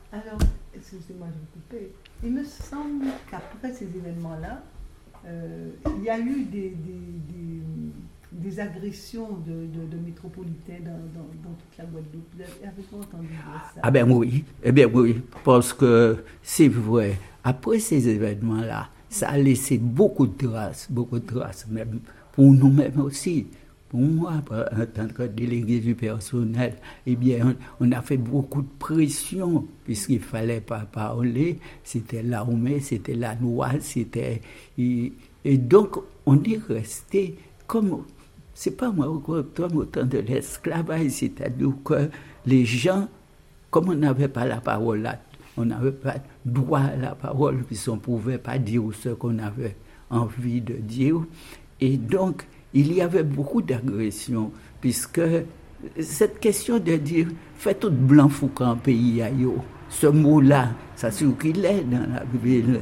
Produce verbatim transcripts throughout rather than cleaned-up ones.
Alors, excusez-moi de vous couper, il me semble qu'après ces événements-là, euh, il y a eu des, des, des, des agressions de, de, de métropolitains dans, dans, dans toute la Guadeloupe. Avez-vous entendu dire ça? Ah ben oui, eh bien oui, parce que c'est vrai, après ces événements-là, ça a laissé beaucoup de traces, beaucoup de traces, même pour nous-mêmes aussi. Pour moi, en tant que délégué du personnel, eh bien, on, on a fait beaucoup de pression, puisqu'il ne fallait pas parler. C'était l'armée, c'était la loi, c'était... Et, et donc, on est resté comme... C'est pas moi, comme autant de l'esclavage, c'est-à-dire que les gens, comme on n'avait pas la parole là, on n'avait pas droit à la parole, puisqu'on ne pouvait pas dire ce qu'on avait envie de dire. Et donc, il y avait beaucoup d'agressions, puisque cette question de dire « fait tout blanc fouca en pays aïe », ce mot-là, ça circulait dans la ville.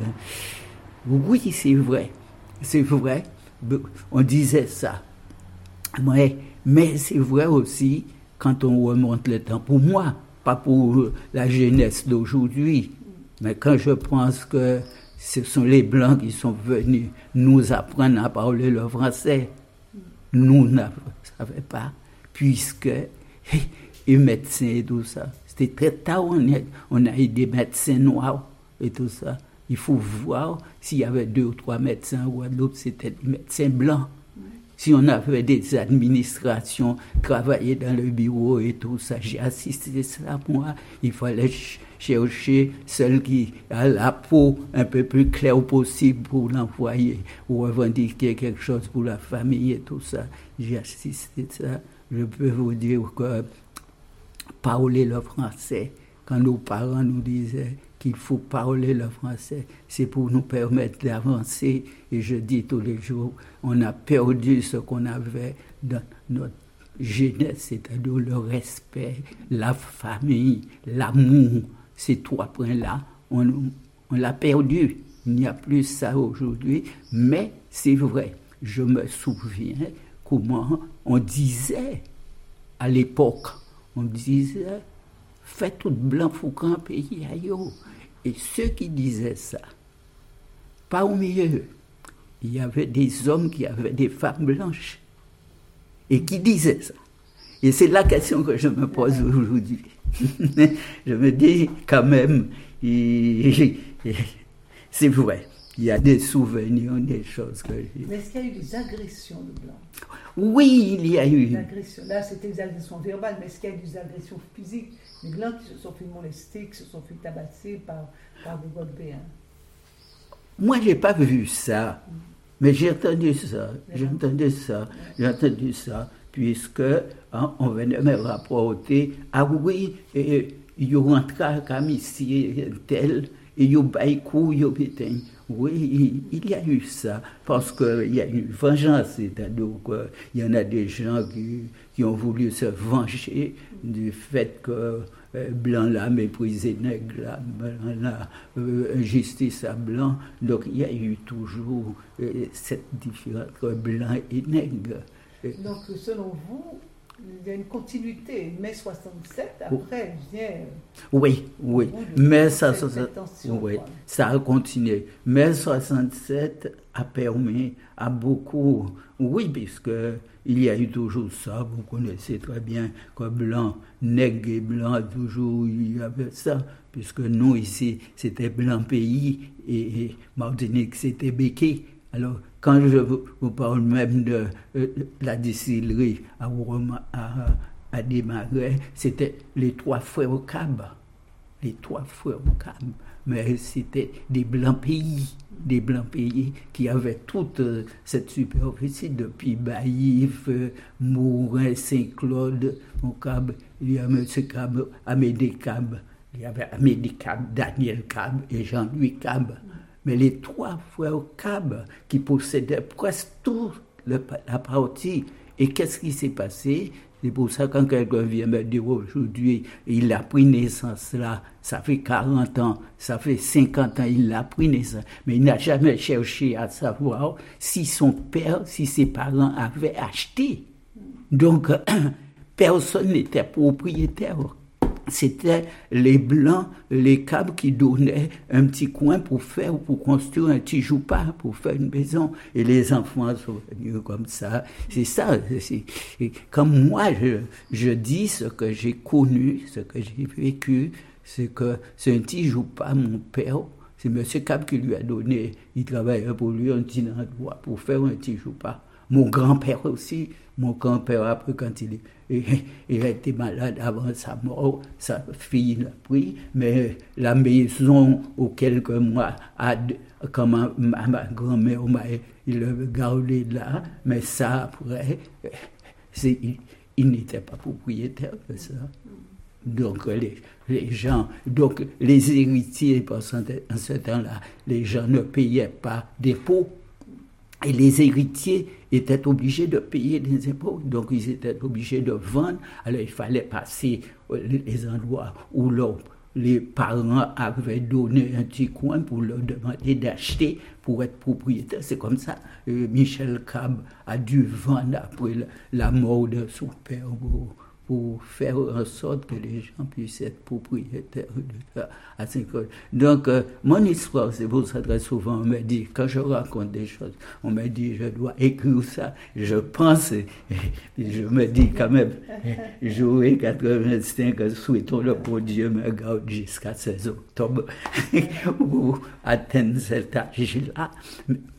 Oui, c'est vrai, c'est vrai, on disait ça. Mais, mais c'est vrai aussi, quand on remonte le temps, pour moi, pas pour la jeunesse d'aujourd'hui, mais quand je pense que ce sont les Blancs qui sont venus nous apprendre à parler le français, nous ne savions pas, puisque les médecins et tout ça, c'était très tard, on a, on a eu des médecins noirs et tout ça. Il faut voir s'il y avait deux ou trois médecins en Guadeloupe, c'était des médecins blancs. Si on avait des administrations, travailler dans le bureau et tout ça, j'ai assisté à ça, moi. Il fallait ch- chercher celle qui a la peau un peu plus claire possible pour l'envoyer ou revendiquer quelque chose pour la famille et tout ça. J'ai assisté à ça. Je peux vous dire que parler le français, quand nos parents nous disaient qu'il faut parler le français, c'est pour nous permettre d'avancer. Et je dis tous les jours, on a perdu ce qu'on avait dans notre jeunesse, c'est-à-dire le respect, la famille, l'amour. Ces trois points-là, on, on l'a perdu. Il n'y a plus ça aujourd'hui. Mais c'est vrai, je me souviens comment on disait à l'époque, on disait « faites tout blanc foucan pays aïe ». Et ceux qui disaient ça, parmi eux, il y avait des hommes qui avaient des femmes blanches et qui disaient ça. Et c'est la question que je me pose aujourd'hui. Je me dis quand même, c'est vrai, il y a des souvenirs, des choses que j'ai. Mais est-ce qu'il y a eu des agressions de blancs? Oui, il y a eu. Là, c'était des agressions verbales, mais est-ce qu'il y a eu des agressions physiques? Les blancs qui se sont fait molester, qui se sont fait tabasser par, par des Guadeloupéens. Moi, je n'ai pas vu ça, mmh. mais j'ai entendu ça. J'ai mmh. entendu ça. Mmh. J'ai entendu ça, puisque hein, on venait me rapporter, ah oui, il y a rentré comme ici, tel, et il y a baïkou, il y a pétain. Oui, il y a eu ça, parce qu'il y a eu une vengeance, c'est-à-dire qu'il y en a des gens qui, qui ont voulu se venger du fait que euh, blanc l'a méprisé nègre, là, blanc l'a euh, injustice à blanc. Donc il y a eu toujours euh, cette différence entre blanc et nègre. Donc selon vous, il y a une continuité. mai soixante-sept, après vient... Oui, oui. mai soixante-sept, oui, ça a continué. mai soixante-sept a permis à beaucoup... Oui, puisque il y a eu toujours ça, vous connaissez très bien, que blanc, nègre et blanc, toujours il y avait ça, puisque nous ici, c'était blanc pays, et, et Martinique, c'était béquet. Alors, quand je vous parle même de euh, la distillerie à, à, à Desmarais, c'était les trois frères Cab. Les trois frères Cab. Mais c'était des blancs pays, des blancs pays qui avaient toute euh, cette superficie depuis Baïf, euh, Mourin, Saint-Claude, au Cab. Il y a M. Cab, Amédée Cab, il y avait Amédée Cab, Daniel Cab et Jean-Louis Cab. Mais les trois frères Cab qui possédaient presque toute la partie. Et qu'est-ce qui s'est passé? C'est pour ça que quand quelqu'un vient me dire aujourd'hui, il a pris naissance là, ça fait quarante ans, ça fait cinquante ans, il a pris naissance. Mais il n'a jamais cherché à savoir si son père, si ses parents avaient acheté. Donc, personne n'était propriétaire. c'était les Blancs, les Cabres qui donnaient un petit coin pour faire, pour construire un petit joupa, pour faire une maison. Et les enfants sont venus comme ça. C'est ça. C'est, comme moi, je, je dis ce que j'ai connu, ce que j'ai vécu, c'est que c'est un petit joupa, mon père. C'est M. Cabre qui lui a donné, il travaillait pour lui un petit endroit pour faire un petit joupa. Mon grand-père aussi, mon grand-père après quand il, il, il a été malade avant sa mort, sa fille l'a pris, mais la maison aux quelques mois, a, quand ma, ma, ma grand-mère m'a il l'a gardé là, mais ça après, c'est, il, il n'était pas propriétaire de ça. Donc les, les gens, donc les héritiers, parce qu'en ce temps-là, les gens ne payaient pas d'impôts. Et les héritiers étaient obligés de payer des impôts, donc ils étaient obligés de vendre. Alors il fallait passer les endroits où leur, les parents avaient donné un petit coin pour leur demander d'acheter pour être propriétaire. C'est comme ça. Euh, Michel Cabre a dû vendre après la, la mort de son père pour, pour faire en sorte que les gens puissent être propriétaires de ça à Saint-Claude. Donc, euh, mon histoire, c'est pour ça très souvent, on me dit, quand je raconte des choses, on me dit, je dois écrire ça. Je pense, et, et je me dis quand même, j'aurai quatre-vingt-cinq, souhaitons le bon Dieu me garde jusqu'à seize octobre pour atteindre cet âge-là.